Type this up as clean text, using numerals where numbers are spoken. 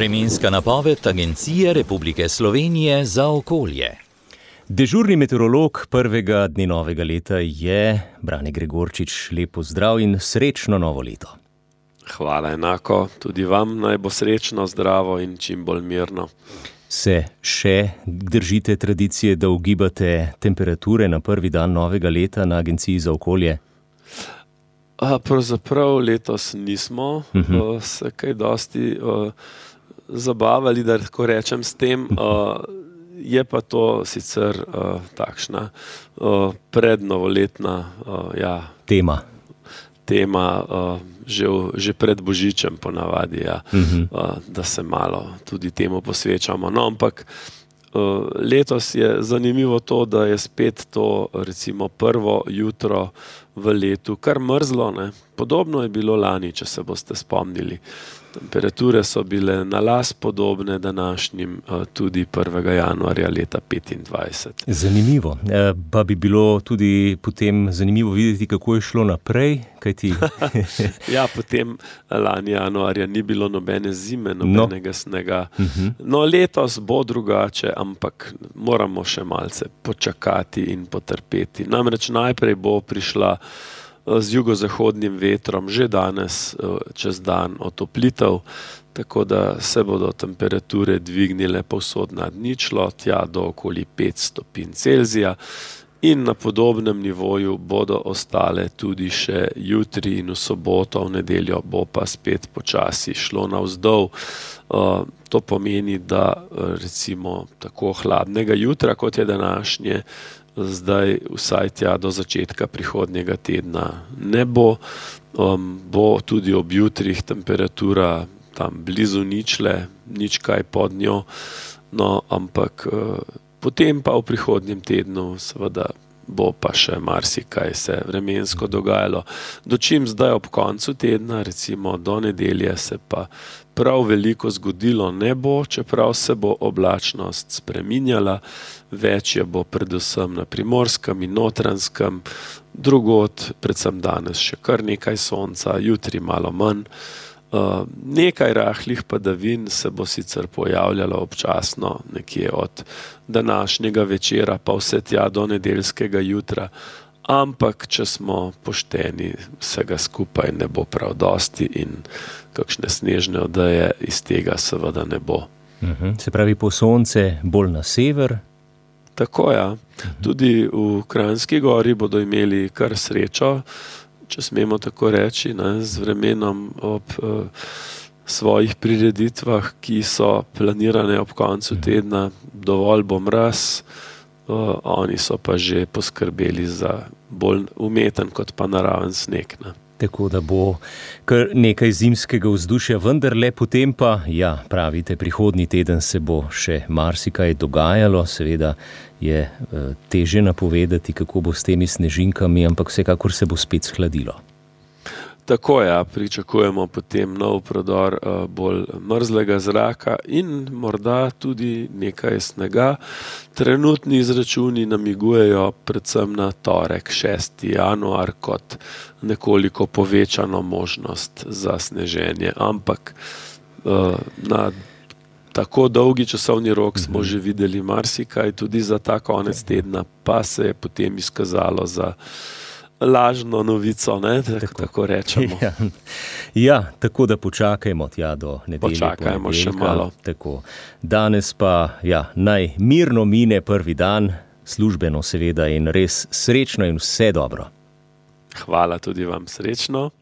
Vremenska napoved Agencije Republike Slovenije za okolje. Dežurni meteorolog prvega dne novega leta je Brane Gregorčič. Lep pozdrav in srečno novo leto. Hvala enako, tudi vam naj bo srečno, zdravo in čim bolj mirno. Se še držite tradicije, da ugibate temperature na prvi dan novega leta na Agenciji za okolje? Pravzaprav letos nismo se kaj dosti zabavali, da tako rečem s tem. Je pa to sicer takšna prednovoletna tema že pred Božičem ponavadi, da se malo tudi temu posvečamo. No, ampak letos je zanimivo to, da je spet to recimo prvo jutro v letu kar mrzlo, ne. Podobno je bilo lani, če se boste spomnili. Temperature so bile na las podobne današnjim tudi 1. januarja leta 2025. Zanimivo. Pa bi bilo tudi potem zanimivo videti, kako je šlo naprej, kajti... Ja, potem lani januarja ni bilo nobene zime, nobenega snega. No, letos bo drugače, ampak moramo še malce počakati in potrpeti. Namreč najprej bo prišla z jugozahodnim vetrom že danes čez dan otoplitev, tako da se bodo temperature dvignile povsod nad ničlo, tja do okoli 5 stopinj Celzija, in na podobnem nivoju bodo ostale tudi še jutri in v soboto, v nedeljo bo pa spet počasi šlo navzdol. To pomeni, da recimo tako hladnega jutra, kot je današnje, zdaj vsaj tja do začetka prihodnjega tedna ne bo. Bo tudi ob jutrih temperatura tam blizu ničle, nič kaj pod njo, no, ampak potem pa v prihodnjem tednu seveda bo pa še marsikaj se vremensko dogajalo. Dočim zdaj ob koncu tedna, recimo do nedelje, se pa prav veliko zgodilo ne bo, čeprav se bo oblačnost spreminjala. Več je bo predvsem na Primorskem in Notranjskem, drugod, predvsem danes še kar nekaj sonca, jutri malo manj. Nekaj rahlih padavin se bo sicer pojavljalo občasno, nekje od današnjega večera pa vse tja do nedeljskega jutra, ampak če smo pošteni, vsega skupaj ne bo prav dosti in kakšne snežne odeje iz tega seveda ne bo. Se pravi, po sonce bolj na sever? Tako, ja. Tudi v Kranjski Gori bodo imeli kar srečo, če smemo tako reči, ne, z vremenom ob svojih prireditvah, ki so planirane ob koncu tedna. Dovolj bo mraz, oni so pa že poskrbeli za bolj umeten kot pa naraven sneg, ne. Tako da bo kar nekaj zimskega vzdušja, vendarle potem pa, ja, pravite, prihodnji teden se bo še marsikaj dogajalo, seveda je teže napovedati, kako bo s temi snežinkami, ampak vsekakor se bo spet shladilo. Tako, ja, pričakujemo potem nov prodor bolj mrzlega zraka in morda tudi nekaj snega. Trenutni izračuni namigujejo predvsem na torek, 6. januar, kot nekoliko povečano možnost za sneženje, ampak na tako dolgi časovni rok smo že videli marsikaj, tudi za ta konec tedna pa se je potem izkazalo za lažno novico, ne, tako rečemo. Ja, tako da počakajmo tja do nedelje. Počakajmo še malo. Tako. Danes pa, ja, naj mirno mine prvi dan, službeno seveda, in res srečno in vse dobro. Hvala tudi vam, srečno.